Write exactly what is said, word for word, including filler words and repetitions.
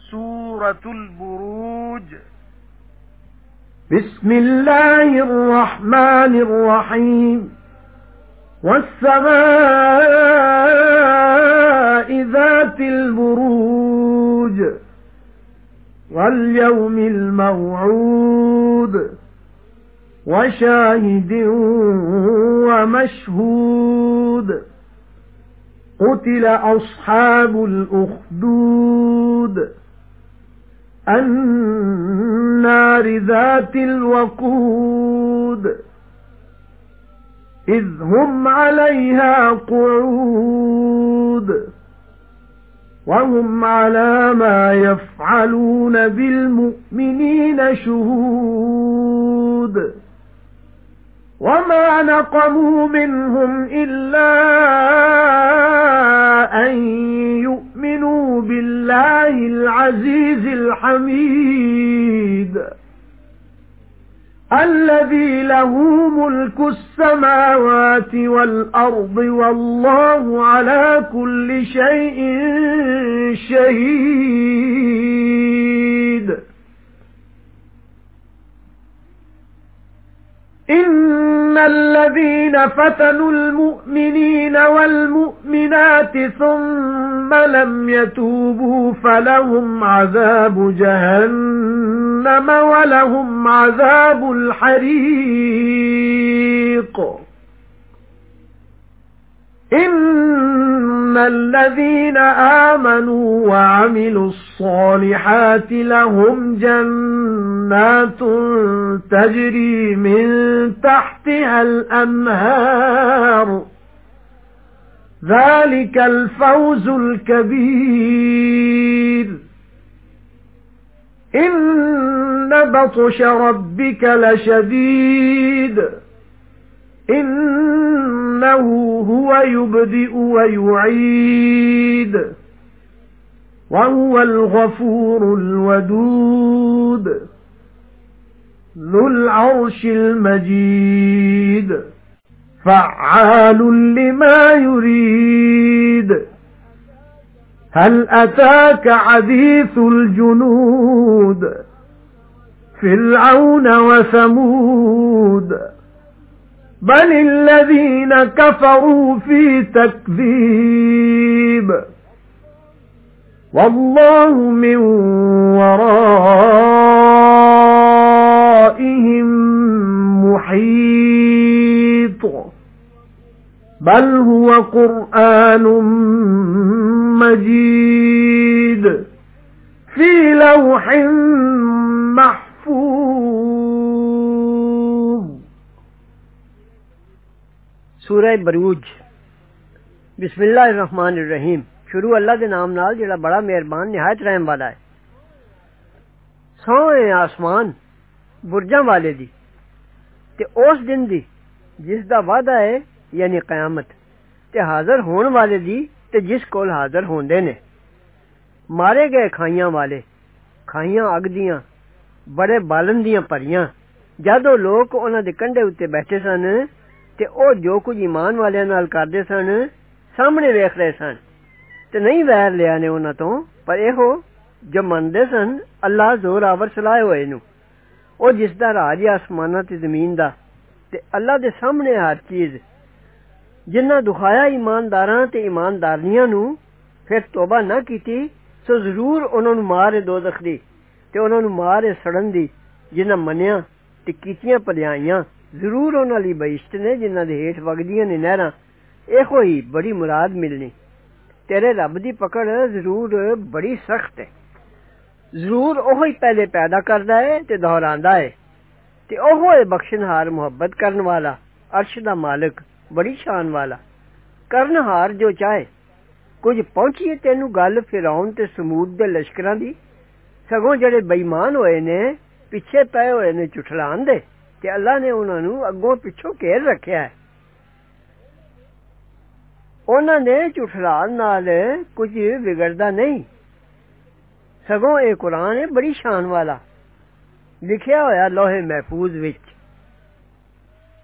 سورة البروج. بسم الله الرحمن الرحيم. والسماء ذات البروج واليوم الموعود وشاهد ومشهود. قتل أصحاب الأخدود النار ذات الوقود إذ هم عليها قعود وهم على ما يفعلون بالمؤمنين شهود. وما نقموا منهم إلا أن يؤمنوا بالله العزيز الحميد الذي له ملك السماوات والأرض والله على كل شيء شهيد. إن الذين فتنوا المؤمنين والمؤمنات ثم لم يتوبوا فلهم عذاب جهنم ولهم عذاب الحريق. إن الذين آمنوا وعملوا الصالحات لهم جنات تجري من تحتها الأنهار ذلك الفوز الكبير. إن بطش ربك لشديد إنه هو يبدئ ويعيد وهو الغفور الودود ذو العرش المجيد فعال لما يريد. هل أتاك حديث الجنود فرعون وثمود بل الذين كفروا في تكذيب والله من ورائهم محيط بل هو قرآن مجيد في لوح محفوظ. سورہ بروج. بسم اللہ الرحمن الرحیم. شروع اللہ دے نام نال جڑا بڑا مہربان نہایت رحم والا ہے. سوئے آسمان برجاں والے دی تے اس دن دی جس دا وعدہ ہے یعنی قیامت تے حاضر ہون والے دی تے جس کول حاضر ہوندے نے. مارے گئے کھائیاں والے کھائیاں اگ دیاں بڑے بالن دیاں پریاں جدو لوگ انہاں دے کنڈے اتے بیٹھے سن تے او جو کچھ ایمان والیاں نال کردے سن سامنے ویکھ رہے سن تے نہیں ویر لیا نے انہاں تو پر ایہو جو مندے سن اللہ زور آور چلائے ہوئے نو. او جس دا راج آسماناں تے زمین دا تے اللہ دے سامنے ہر چیز جنہ دکھایا ایمانداراں تے ایماندارنیاں نو پھر توبہ نہ کیتی سو ضرور انہاں نو مارے دوزخ دی تے انہاں نو مارے سڑن دی. جنہ منیا تے کیتیاں پلیائیاں ضرور انہاں لئی بہشت نے جنہ دے ہیٹھ وگدیاں نے نہراں. ایہو ہی بڑی مراد ملنی. تیرے رب دی پکڑ ضرور بڑی سخت ہے. ضرور اوہی پہلے پیدا کردا ہے تے دہراندا ہے تے اوہو ہے بخشنہار محبت کرن والا عرش دا مالک بڑی شان والا. کرنہار جو چاہے کچھ پہنچیے تینوں گل فرعون تے سمود دے لشکراں دی سگوں جڑے بےمان ہوئے نے پیچھے پے ہوئے نے چٹھلان دے تے اللہ نے انہاں نو اگوں پچھوں گھیر رکھیا ہے. انہاں نے چٹھلان نال کچھ بگڑدا نہیں سگوں اے قرآن ہے بڑی شان والا لکھیا ہویا لوہے محفوظ وچ.